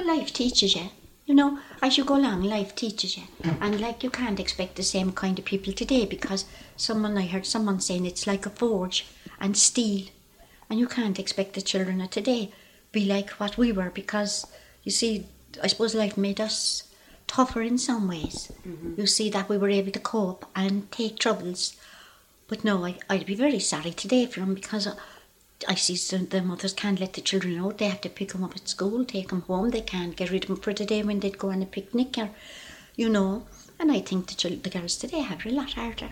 life teaches you. You know, as you go along, life teaches you. And like, you can't expect the same kind of people today, because I heard someone saying it's like a forge and steel. And you can't expect the children of today be like what we were, because, you see, I suppose life made us tougher in some ways. You see that we were able to cope and take troubles. But no, I'd be very sorry today for them, because I see the mothers can't let the children out. They have to pick them up at school, take them home. They can't get rid of them for the day when they'd go on a picnic, or, you know. And I think the girls today have it a lot harder.